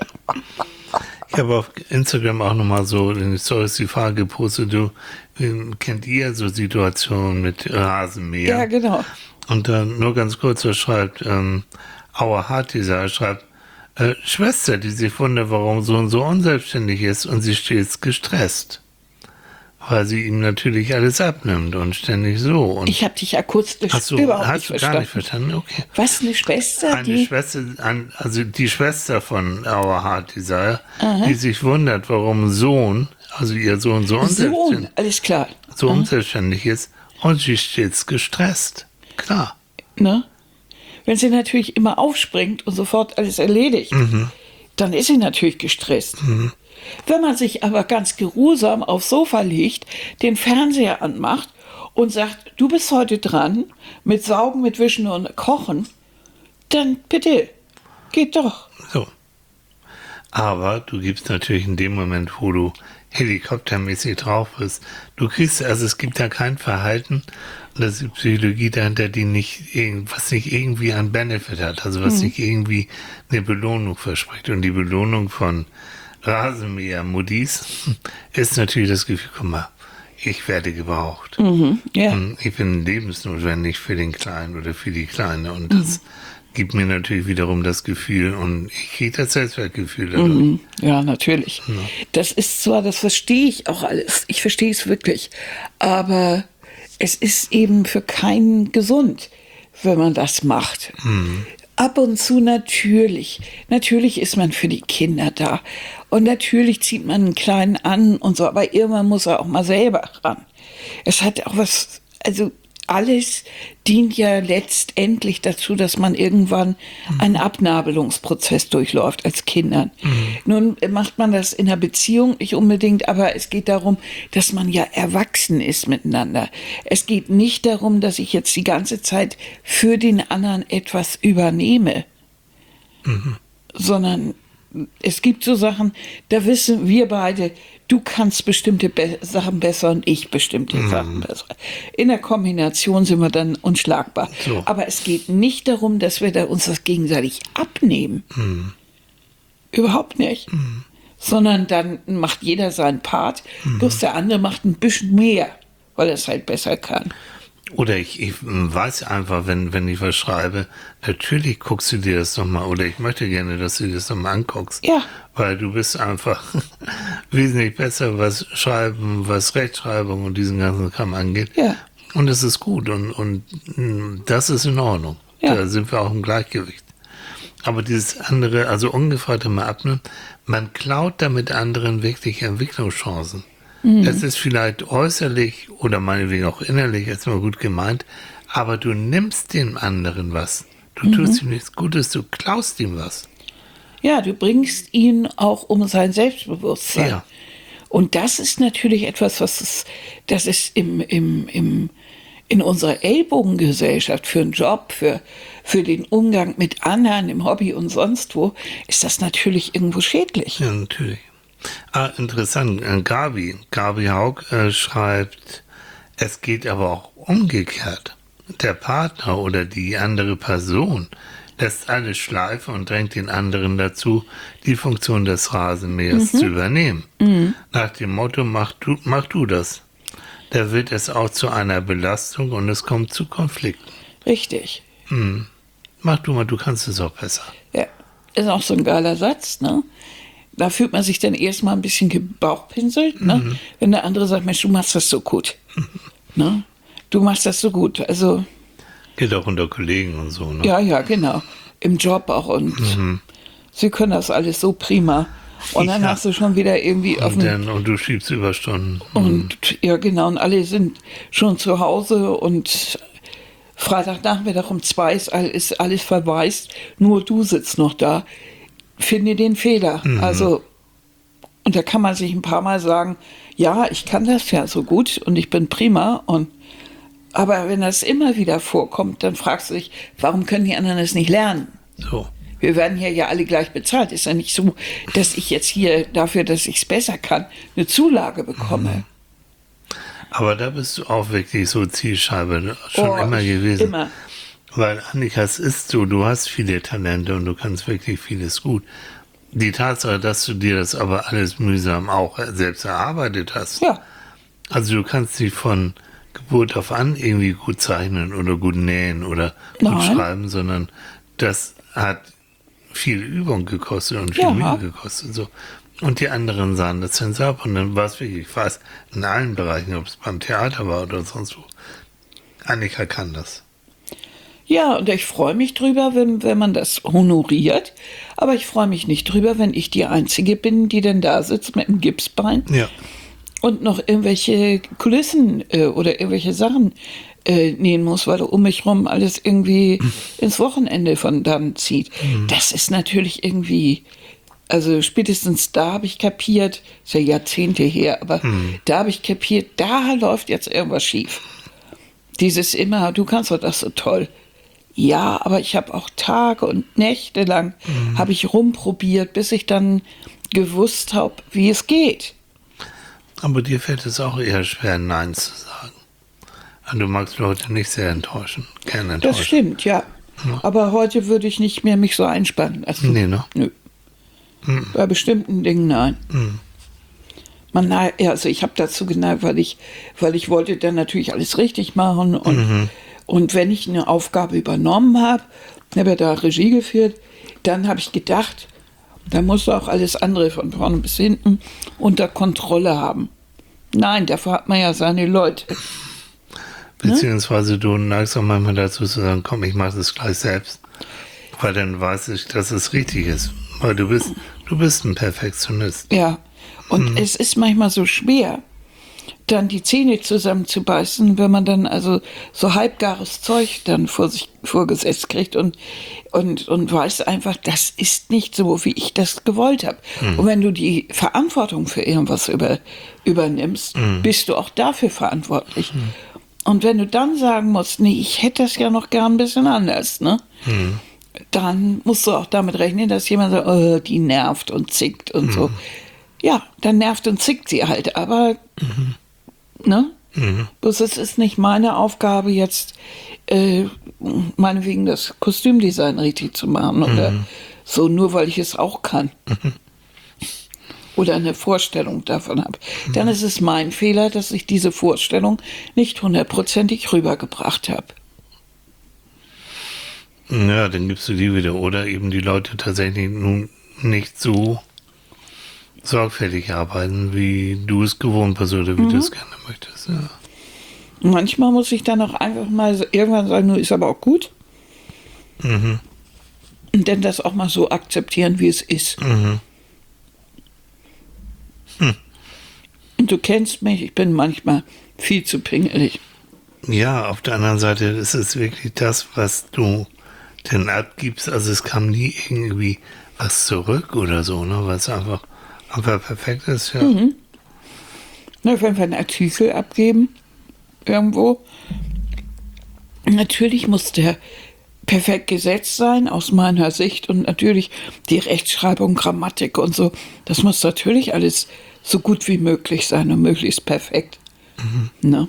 Ich habe auf Instagram auch nochmal so in den Stories die Frage gepostet, du, ähm, kennt ihr so Situationen mit Rasenmäher? Ja, genau. Und dann nur ganz kurz, er schreibt, ähm, Our Heart Desire schreibt, äh, Schwester, die sich wundert, warum so und so unselbstständig ist und sie stets gestresst. Weil sie ihm natürlich alles abnimmt und ständig so. Und Ich habe dich akustisch hast du, überhaupt hast nicht du gar verstanden. nicht verstanden? Okay. Was, eine Schwester, Eine die... Schwester, an- also die Schwester von Our Heart Desire, die sich wundert, warum Sohn, also ihr Sohn so Sohn, unselbstständig, alles klar. so unselbstständig ist und sie stets gestresst. Klar. Ne? Wenn sie natürlich immer aufspringt und sofort alles erledigt, dann ist sie natürlich gestresst. Wenn man sich aber ganz geruhsam aufs Sofa legt, den Fernseher anmacht und sagt, du bist heute dran mit Saugen, mit Wischen und Kochen, dann bitte, geht doch. So. Aber du gibst natürlich in dem Moment, wo du helikoptermäßig drauf bist, du kriegst, also es gibt da kein Verhalten, und das ist die Psychologie dahinter, die nicht, irgend- was nicht irgendwie einen Benefit hat, also was nicht irgendwie eine Belohnung verspricht. Und die Belohnung von Rasenmäher-Muddis ist natürlich das Gefühl, guck mal, ich werde gebraucht. Ja. Und ich bin lebensnotwendig für den Kleinen oder für die Kleine. Und das gibt mir natürlich wiederum das Gefühl, und ich kriege das Selbstwertgefühl dadurch. Mhm. Ja, natürlich. Das ist zwar, das verstehe ich auch alles. Ich verstehe es wirklich. Aber es ist eben für keinen gesund, wenn man das macht. Ab und zu natürlich. Natürlich ist man für die Kinder da. Und natürlich zieht man einen Kleinen an und so. Aber irgendwann muss er auch mal selber ran. Es hat auch was, also alles dient ja letztendlich dazu, dass man irgendwann einen Abnabelungsprozess durchläuft als Kindern. Nun macht man das in einer Beziehung nicht unbedingt, aber es geht darum, dass man ja erwachsen ist miteinander. Es geht nicht darum, dass ich jetzt die ganze Zeit für den anderen etwas übernehme, sondern es gibt so Sachen, da wissen wir beide, du kannst bestimmte Be- Sachen besser und ich bestimmte Sachen besser. In der Kombination sind wir dann unschlagbar. So. Aber es geht nicht darum, dass wir da uns das gegenseitig abnehmen. Überhaupt nicht. Sondern dann macht jeder seinen Part, bloß der andere macht ein bisschen mehr, weil er es halt besser kann. Oder ich, ich weiß einfach, wenn, wenn ich was schreibe, natürlich guckst du dir das nochmal, oder ich möchte gerne, dass du dir das nochmal anguckst. Ja. Weil du bist einfach wesentlich besser, was Schreiben, was Rechtschreibung und diesen ganzen Kram angeht. Ja. Und es ist gut und, und mh, das ist in Ordnung. Ja. Da sind wir auch im Gleichgewicht. Aber dieses andere, also ungefragt mal abnehmen, man klaut damit anderen wirklich Entwicklungschancen. Es ist vielleicht äußerlich oder meinetwegen auch innerlich erstmal gut gemeint, aber du nimmst dem anderen was. Du tust ihm nichts Gutes, du klaust ihm was. Ja, du bringst ihn auch um sein Selbstbewusstsein. Ja. Und das ist natürlich etwas, was es, das ist im, im, im, in unserer Ellbogengesellschaft für einen Job, für, für den Umgang mit anderen, im Hobby und sonst wo, ist das natürlich irgendwo schädlich. Ja, natürlich. Ah, interessant. Äh, Gabi, Gabi Haug äh, schreibt, es geht aber auch umgekehrt. Der Partner oder die andere Person lässt alles schleifen und drängt den anderen dazu, die Funktion des Rasenmähers zu übernehmen. Nach dem Motto, mach du, mach du das. Da wird es auch zu einer Belastung und es kommt zu Konflikten. Richtig. Mach du mal, du kannst es auch besser. Ja, ist auch so ein geiler Satz, ne? Da fühlt man sich dann erstmal ein bisschen gebauchpinselt, ne? Wenn der andere sagt, Mensch, du machst das so gut. Ne? du machst das so gut. Also, Geht auch unter Kollegen und so, ne? ja, ja, genau. Im Job auch und Mhm. sie können das alles so prima. Und dann Ja. hast du schon wieder irgendwie auf Und, dem dann, und du schiebst Überstunden. Und ja, genau, und alle sind schon zu Hause und Freitagnachmittag um zwei ist all- ist alles verwaist, nur du sitzt noch da. Finde den Fehler. Also, und da kann man sich ein paar Mal sagen, ja, ich kann das ja so gut und ich bin prima. Und, aber wenn das immer wieder vorkommt, dann fragst du dich, warum können die anderen es nicht lernen? So. Wir werden hier ja alle gleich bezahlt. Ist ja nicht so, dass ich jetzt hier dafür, dass ich es besser kann, eine Zulage bekomme. Aber da bist du auch wirklich so Zielscheibe schon Oh, immer ich- gewesen. Immer. Weil, Annika, es ist so, du hast viele Talente und du kannst wirklich vieles gut. Die Tatsache, dass du dir das aber alles mühsam auch selbst erarbeitet hast. Ja, Also du kannst dich von Geburt auf an irgendwie gut zeichnen oder gut nähen oder gut Nein. schreiben, sondern das hat viel Übung gekostet und viel Ja. Mühe gekostet. So. Und die anderen sahen das dann so ab und dann war es wirklich fast in allen Bereichen, ob es beim Theater war oder sonst wo. Annika kann das. ja, und ich freue mich drüber, wenn, wenn man das honoriert. Aber ich freue mich nicht drüber, wenn ich die Einzige bin, die denn da sitzt mit einem Gipsbein Ja. und noch irgendwelche Kulissen äh, oder irgendwelche Sachen äh, nähen muss, weil um mich rum alles irgendwie ins Wochenende von dann zieht. Das ist natürlich irgendwie, also spätestens da habe ich kapiert, ist ja Jahrzehnte her, aber da habe ich kapiert, da läuft jetzt irgendwas schief. Dieses immer, du kannst doch das so toll. Ja, aber ich habe auch Tage und Nächte lang habe ich rumprobiert, bis ich dann gewusst habe, wie es geht. Aber dir fällt es auch eher schwer, Nein zu sagen. Und du magst Leute nicht sehr enttäuschen, gerne enttäuschen. Das stimmt, ja. Aber heute würde ich nicht mehr mich so einspannen lassen. Nee, ne? Nö. Bei bestimmten Dingen nein. Man, na, ja, also ich habe dazu geneigt, weil ich, weil ich wollte dann natürlich alles richtig machen. Und, und wenn ich eine Aufgabe übernommen habe, habe ja da Regie geführt, dann habe ich gedacht, da musst du auch alles andere von vorne bis hinten unter Kontrolle haben. Nein, dafür hat man ja seine Leute. Beziehungsweise du neigst auch manchmal dazu zu sagen, komm, ich mache das gleich selbst. Weil dann weiß ich, dass es richtig ist. Weil du bist, du bist ein Perfektionist. Ja, und es ist manchmal so schwer, dann die Zähne zusammenzubeißen, wenn man dann also so halbgares Zeug dann vor sich vorgesetzt kriegt und, und, und weiß einfach, das ist nicht so, wie ich das gewollt habe. Und wenn du die Verantwortung für irgendwas über, übernimmst, bist du auch dafür verantwortlich. Und wenn du dann sagen musst, nee, ich hätte das ja noch gern ein bisschen anders, ne? Dann musst du auch damit rechnen, dass jemand sagt, oh, die nervt und zickt und so. Ja, dann nervt und zickt sie halt, aber ne? Bloß es ist nicht meine Aufgabe, jetzt äh, meinetwegen das Kostümdesign richtig zu machen oder so, nur weil ich es auch kann. Oder eine Vorstellung davon habe. Dann ist es mein Fehler, dass ich diese Vorstellung nicht hundertprozentig rübergebracht habe. Ja, dann gibst du die wieder. Oder eben die Leute tatsächlich nun nicht so sorgfältig arbeiten, wie du es gewohnt bist oder wie du es gerne möchtest. Ja. Manchmal muss ich dann auch einfach mal so irgendwann sagen, nur ist aber auch gut. Mhm. Und dann das auch mal so akzeptieren, wie es ist. Mhm. Und du kennst mich, ich bin manchmal viel zu pingelig. Ja, auf der anderen Seite ist es wirklich das, was du denn abgibst. Also es kam nie irgendwie was zurück oder so, ne? Weil es einfach, einfach perfekt ist, ja. Mhm. Na, wenn wir einen Artikel abgeben, irgendwo, natürlich muss der perfekt gesetzt sein, aus meiner Sicht. Und natürlich die Rechtschreibung, Grammatik und so, das muss natürlich alles so gut wie möglich sein und möglichst perfekt. Mhm. Ne?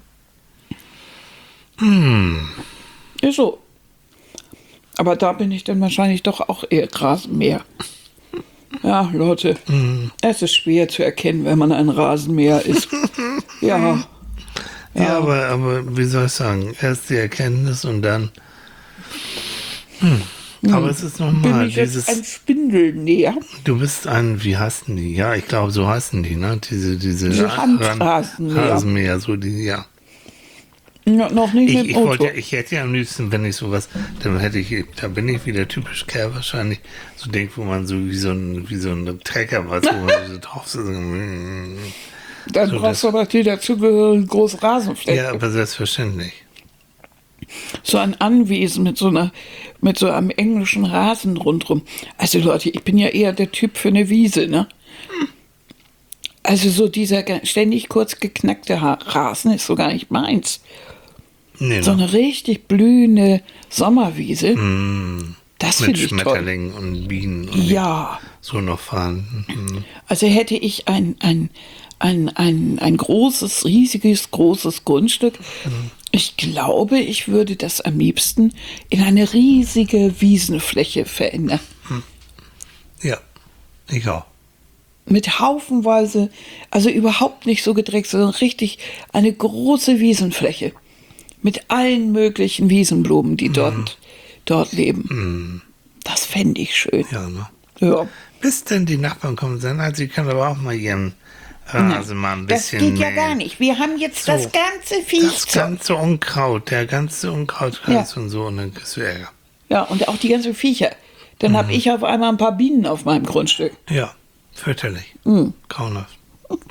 Hm. Ist so. Aber da bin ich dann wahrscheinlich doch auch eher Rasenmäher. Ja, Leute, Mhm. es ist schwer zu erkennen, wenn man ein Rasenmäher ist. Ja. Ja, aber, aber wie soll ich sagen, erst die Erkenntnis und dann. Hm. Aber es ist Bin nochmal ich jetzt dieses. ein Spindelnäher? Du bist ein, wie heißen die? Ja, ich glaube, so heißen die, ne? Diese, diese, Diese Ran- Handrasenmäher. Rasenmäher, so die, ja. Ja, noch nicht Ich, mit ich, dem Auto. wollte, ich hätte ja am liebsten, wenn ich sowas, dann hätte ich, da bin ich wieder typisch Kerl wahrscheinlich, so denkt, wo man so wie so ein, wie so ein Trecker was, wo man so drauf sitzt. Dann so brauchst das- du aber die dazugehörige große Rasenfläche. Ja, aber selbstverständlich. So ein Anwesen mit so einer, mit so einem englischen Rasen rundrum. Also Leute, ich bin ja eher der Typ für eine Wiese, ne? Also so dieser ge- ständig kurz geknackte Ha- Rasen ist so gar nicht meins. Nee, So noch. eine richtig blühende Sommerwiese, Mm, das mit finde ich toll. Schmetterlingen und Bienen und Ja, so noch fahren. Mhm. also hätte ich ein, ein, ein, ein, ein großes, riesiges, großes Grundstück. Ich glaube, ich würde das am liebsten in eine riesige Wiesenfläche verändern. Ja, ich auch. Mit haufenweise, also überhaupt nicht so gedreckt, sondern richtig eine große Wiesenfläche. Mit allen möglichen Wiesenblumen, die dort, dort leben. Das fände ich schön. Ja, ne? Ja. Bis denn die Nachbarn kommen sind, also sie können aber auch mal ihren Rasen mal ein Das bisschen geht ja mähen. gar nicht. Wir haben jetzt So, das ganze Viech. Das ganze Unkraut, der ganze Unkrautkreis Ja. und so, und dann kriegst du Ärger. Ja, und auch die ganzen Viecher. Dann habe ich auf einmal ein paar Bienen auf meinem Grundstück. Ja, fürchterlich. Grauenhaft.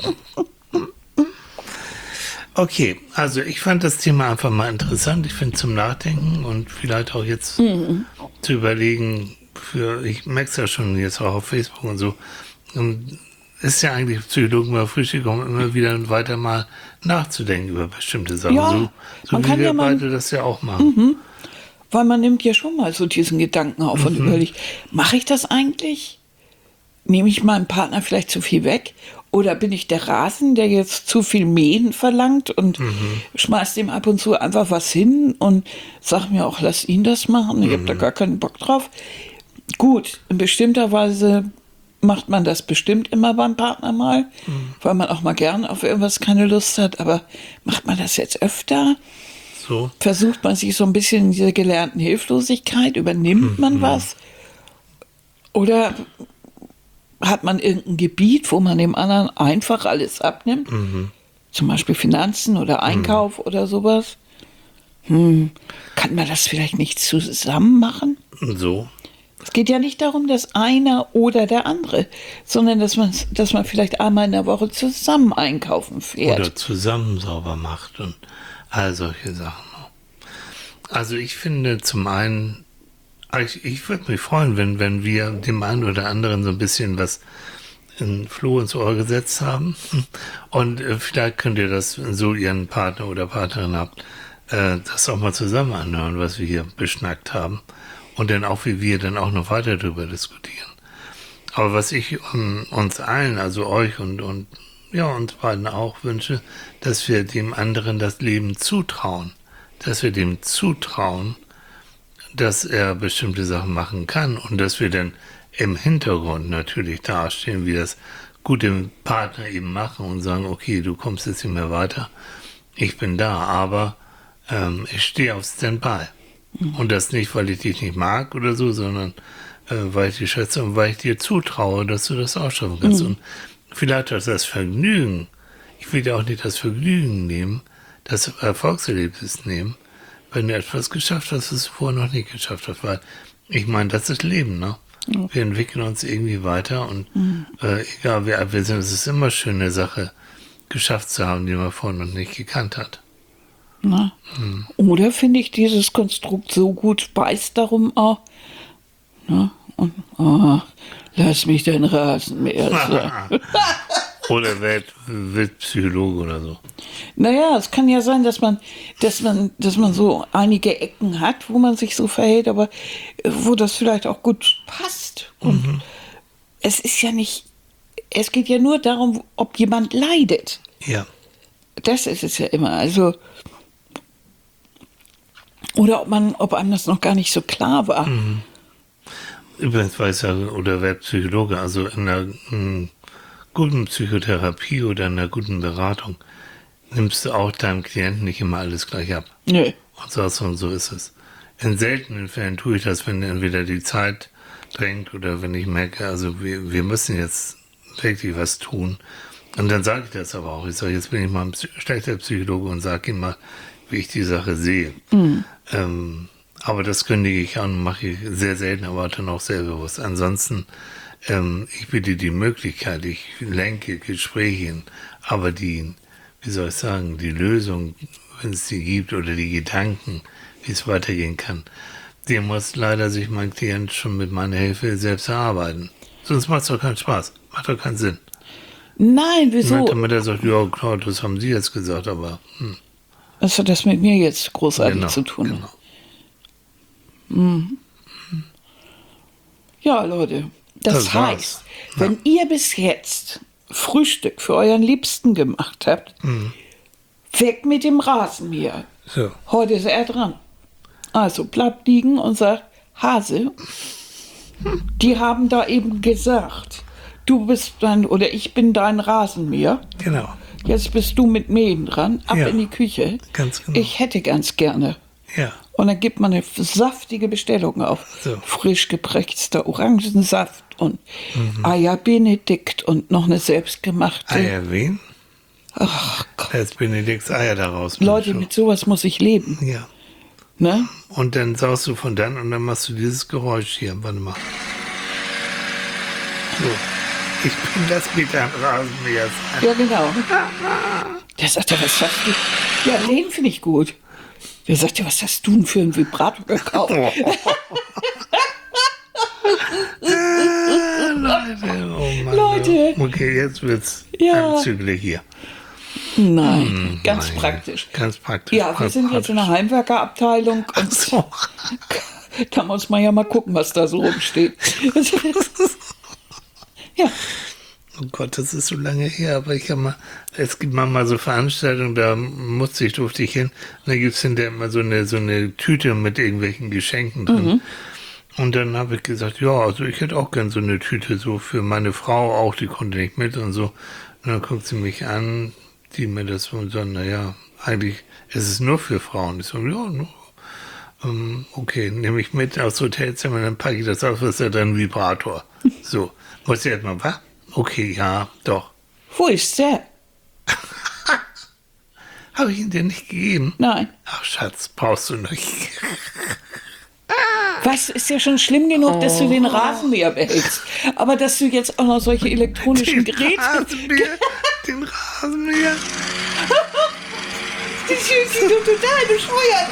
Okay, also ich fand das Thema einfach mal interessant. Ich finde zum Nachdenken und vielleicht auch jetzt zu überlegen, für, ich merke es ja schon jetzt auch auf Facebook und so, und ist ja eigentlich Psychologen bei Frühstück, um immer wieder weiter mal nachzudenken über bestimmte Sachen. Ja, so so man wie kann wir ja mal- beide das ja auch machen. Weil man nimmt ja schon mal so diesen Gedanken auf und überlegt, mache ich das eigentlich? Nehme ich meinem Partner vielleicht zu viel weg? Oder bin ich der Rasen, der jetzt zu viel Mähen verlangt und schmeißt ihm ab und zu einfach was hin und sagt mir auch, lass ihn das machen, ich habe da gar keinen Bock drauf. Gut, in bestimmter Weise macht man das bestimmt immer beim Partner mal, weil man auch mal gern auf irgendwas keine Lust hat, aber macht man das jetzt öfter? So. Versucht man sich so ein bisschen in dieser gelernten Hilflosigkeit, übernimmt man was? Oder hat man irgendein Gebiet, wo man dem anderen einfach alles abnimmt? Zum Beispiel Finanzen oder Einkauf oder sowas? Hm, kann man das vielleicht nicht zusammen machen? So. Es geht ja nicht darum, dass einer oder der andere, sondern dass man, dass man vielleicht einmal in der Woche zusammen einkaufen fährt. Oder zusammen sauber macht und all solche Sachen. Also ich finde zum einen, ich, ich würde mich freuen, wenn, wenn wir dem einen oder anderen so ein bisschen was in Floh ins Ohr gesetzt haben. Und äh, vielleicht könnt ihr das, so ihren Partner oder Partnerin habt, äh, das auch mal zusammen anhören, was wir hier beschnackt haben. Und dann auch, wie wir dann auch noch weiter darüber diskutieren. Aber was ich um, uns allen, also euch und, und ja, uns beiden auch wünsche, dass wir dem anderen das Leben zutrauen. Dass wir dem zutrauen, dass er bestimmte Sachen machen kann und dass wir dann im Hintergrund natürlich dastehen, wie das gute Partner eben machen und sagen, okay, du kommst jetzt nicht mehr weiter, ich bin da, aber ähm, ich stehe auf Standby. Und das nicht, weil ich dich nicht mag oder so, sondern äh, weil ich dich schätze und weil ich dir zutraue, dass du das auch schaffen kannst. Und vielleicht auch das Vergnügen, ich will ja auch nicht das Vergnügen nehmen, das Erfolgserlebnis nehmen, wenn du etwas geschafft hast, was du vorher noch nicht geschafft hast. Weil ich meine, das ist Leben, ne? Ja. Wir entwickeln uns irgendwie weiter und mhm. äh, egal wie alt wir sind, es ist immer schön, eine Sache geschafft zu haben, die man vorher noch nicht gekannt hat. Na? Hm. Oder finde ich dieses Konstrukt so gut, weiß darum auch, na? Und, oh, lass mich den Rasenmäher sein. Oder wird, wird Psychologe oder so. Naja, es kann ja sein, dass man, dass man, dass man so einige Ecken hat, wo man sich so verhält, aber wo das vielleicht auch gut passt. Und mhm. es ist ja nicht, es geht ja nur darum, ob jemand leidet. Ja. Das ist es ja immer. Also, oder ob man, ob einem das noch gar nicht so klar war. Mhm. Übrigens weiß ja, oder wer Psychologe, also in einer m, guten Psychotherapie oder in einer guten Beratung nimmst du auch deinem Klienten nicht immer alles gleich ab. Nö. Und sagst, und so ist es. In seltenen Fällen tue ich das, wenn entweder die Zeit drängt oder wenn ich merke, also wir, wir müssen jetzt wirklich was tun. Und dann sage ich das aber auch. Ich sage, jetzt bin ich mal ein schlechter Psychologe und sage ihm mal, wie ich die Sache sehe. Mhm. Ähm, aber das kündige ich an, mache ich sehr selten, aber dann auch sehr bewusst. Ansonsten, ähm, ich biete die Möglichkeit, ich lenke Gespräche, aber die, wie soll ich sagen, die Lösung, wenn es die gibt, oder die Gedanken, wie es weitergehen kann, die muss leider sich mein Klient schon mit meiner Hilfe selbst erarbeiten. Sonst macht es doch keinen Spaß, macht doch keinen Sinn. Nein, wieso? Damit er sagt, ja klar, das haben Sie jetzt gesagt, aber... Hm. Was hat das mit mir jetzt großartig Genau, zu tun? Genau. Mhm. Ja, Leute, das, Das heißt, war's. wenn Ja. ihr bis jetzt Frühstück für euren Liebsten gemacht habt, Mhm. weg mit dem Rasenmäher. So. Heute ist er dran. Also bleibt liegen und sagt, Hase, die haben da eben gesagt, du bist dein, oder ich bin dein Rasenmäher. Genau. Jetzt bist du mit Mähen dran, ab Ja. in die Küche. Ganz genau. Ich hätte ganz gerne. Ja. Und dann gibt man eine saftige Bestellung auf. So. Frisch geprägter Orangensaft und Eier Benedikt und noch eine selbstgemachte. Eier wen? Ach Gott. Da ist Benedikts Eier daraus. Leute, mit sowas muss ich leben. Ja. Ne? Und dann saust du von dann und dann machst du dieses Geräusch hier. Warte mal. So. Ich bin das Peter Rasenmäher. Ja, genau. Der sagt ja, was hast du? Ja, den finde ich gut. Der sagt ja, was hast du denn für einen Vibrator gekauft? Ah, Leute, oh Mann. Leute. Okay, jetzt wird's Ja. anzüglich hier. Nein, ganz Nein, praktisch. Ganz praktisch. Ja, wir sind jetzt in der Heimwerkerabteilung und So. da muss man ja mal gucken, was da so rumsteht. Ja, Oh Gott, das ist so lange her, aber ich habe mal, es gibt manchmal so Veranstaltungen, da musste ich, durfte ich hin, und da gibt es hinterher immer so eine, so eine Tüte mit irgendwelchen Geschenken drin. Mhm. Und dann habe ich gesagt, ja, also ich hätte auch gern so eine Tüte, so für meine Frau auch, die konnte nicht mit und so. Und dann guckt sie mich an, die mir das so und sagt, naja, eigentlich ist es nur für Frauen. Ich so, ja, nur. Ähm, okay, nehme ich mit aufs Hotelzimmer, dann packe ich das auf, ist ja dann ein Vibrator. So, muss ich erstmal, was? Okay, ja, doch. wo ist der? Habe ich ihn dir nicht gegeben? Nein. Ach, Schatz, brauchst du nicht. Was, ist ja schon schlimm genug, dass du den Rasenmäher behältst. Aber dass du jetzt auch noch solche elektronischen Den Geräte... Rasenmäher, den Rasenmäher. Das fühlt sich so total bescheuert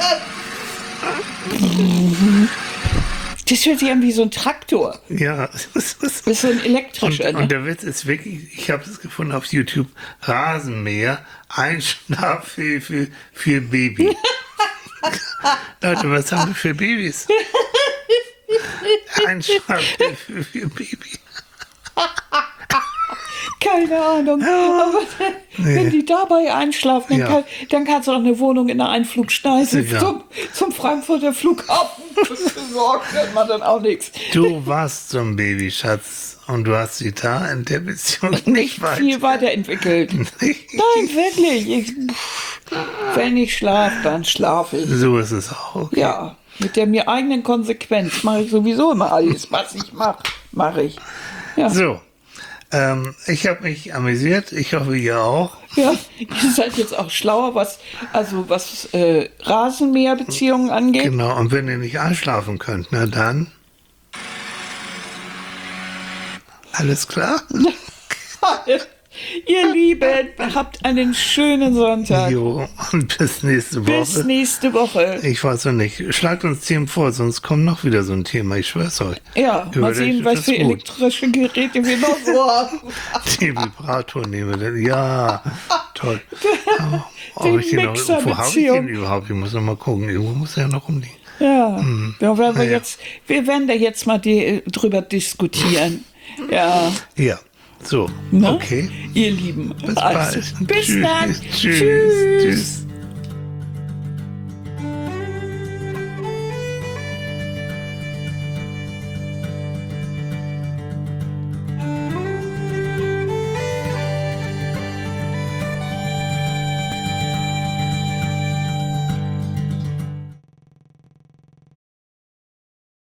an. Das hört sich an wie so ein Traktor. Ja, Das ist so ein elektrischer, und, ne? und der Witz ist wirklich, ich habe es gefunden auf YouTube, Rasenmäher, Einschlafhilfe für Baby. Leute, was haben wir für Babys? Einschlafhilfe für Baby. Keine Ahnung. Aber wenn die dabei einschlafen, dann, Ja. kann, dann kannst du auch eine Wohnung in der Einflugschneise Ja. zum, zum Frankfurter Flughafen besorgen. Dann macht dann auch nichts. Du warst so ein Baby, Schatz, und du hast dich da in der Beziehung nicht, Nicht weit- viel weiterentwickelt. Nicht. Nein, wirklich. Ich, wenn ich schlafe, dann schlafe ich. So ist es auch. Okay. Ja, mit der mir eigenen Konsequenz mache ich sowieso immer alles, was ich mache, mache ich. Ja. So, ähm, ich habe mich amüsiert. Ich hoffe, ihr auch. Ja, ihr seid jetzt auch schlauer, was, also was äh, Rasenmäherbeziehungen angeht. Genau, und wenn ihr nicht einschlafen könnt, na dann. Alles klar? Ihr Lieben, habt einen schönen Sonntag. Jo, und bis nächste Woche. Bis nächste Woche. Ich weiß noch nicht. Schlagt uns Themen vor, sonst kommt noch wieder so ein Thema. Ich schwör's euch. Ja, mal Überlegt sehen, euch was das für gut. elektrische Geräte wir noch so haben. Den Vibrator nehmen wir dann. Ja, toll. Oh, Den ob ich den noch, Mixer wo habe ich den Beziehung. überhaupt? Ich muss noch mal gucken. Irgendwo muss er ja noch rumliegen. Ja, da werden wir, Naja. jetzt, wir werden da jetzt mal die, drüber diskutieren. Ja, Ja, so. ne? Okay. Ihr Lieben. Bis Also, bald. bis Tschüss. dann. Tschüss. Tschüss. Tschüss.